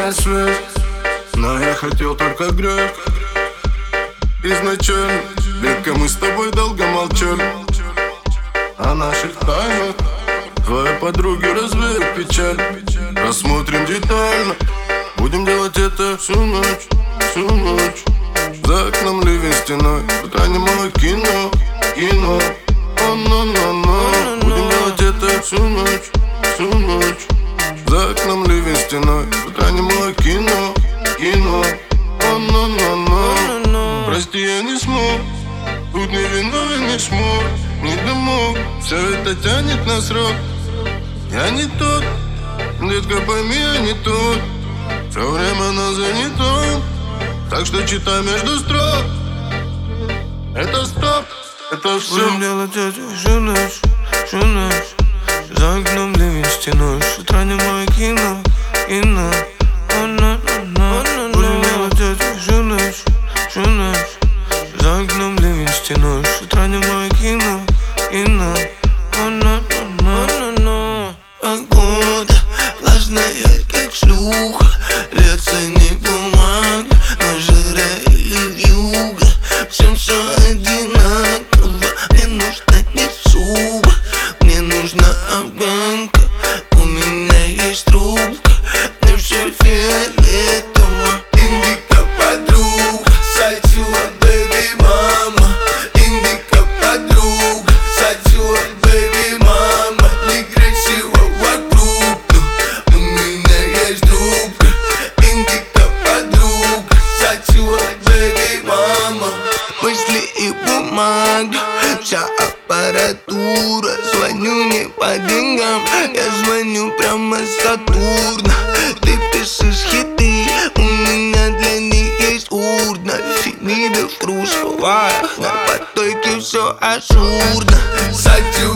свет, но я хотел только грех. Изначально, редко мы с тобой долго молчали о наших тайнах. Твои подруги развеют печаль. Рассмотрим детально. Будем делать это всю ночь, всю ночь. За окном ливень стеной, это не мое кино, кино. Будем делать это всю ночь, всю ночь. За окном ливень стеной, это не мое кино, кино. Прости, я не смог, тут не виновен, не смог, не домог. Все это тянет на срок. Я не тот, детка, пойми, я не тот. Все время на занятом, так что читай между строк. Это стоп, это все. Будем делать это всю ночь, всю ночь. За окном ливень стеной, с утра не мое кино, кино. Будем делать это всю ночь, всю ночь. За окном ливень стеной, с утра не мое кино, кино. Погода влажная, как шлюха. Льется не бумага, но жара или вьюга. Всем все одинаково. Мне нужна не суба, мне нужна афганка. У меня есть трубка, мне все фиолетово. Индика подруга, сатила, бэби мама. Индика подруга, сатила, бэби мама. Некрасиво вокруг, но у меня есть трубка. Индика подруга, сатила, бэби мама. Мысли и бумага, вся аппаратура. Звоню не по деньгам, я звоню прямо с Сатурна. Ты пишешь хиты, у меня для них есть урна. Фемида в кружковах, на потоке все ажурно. Сатю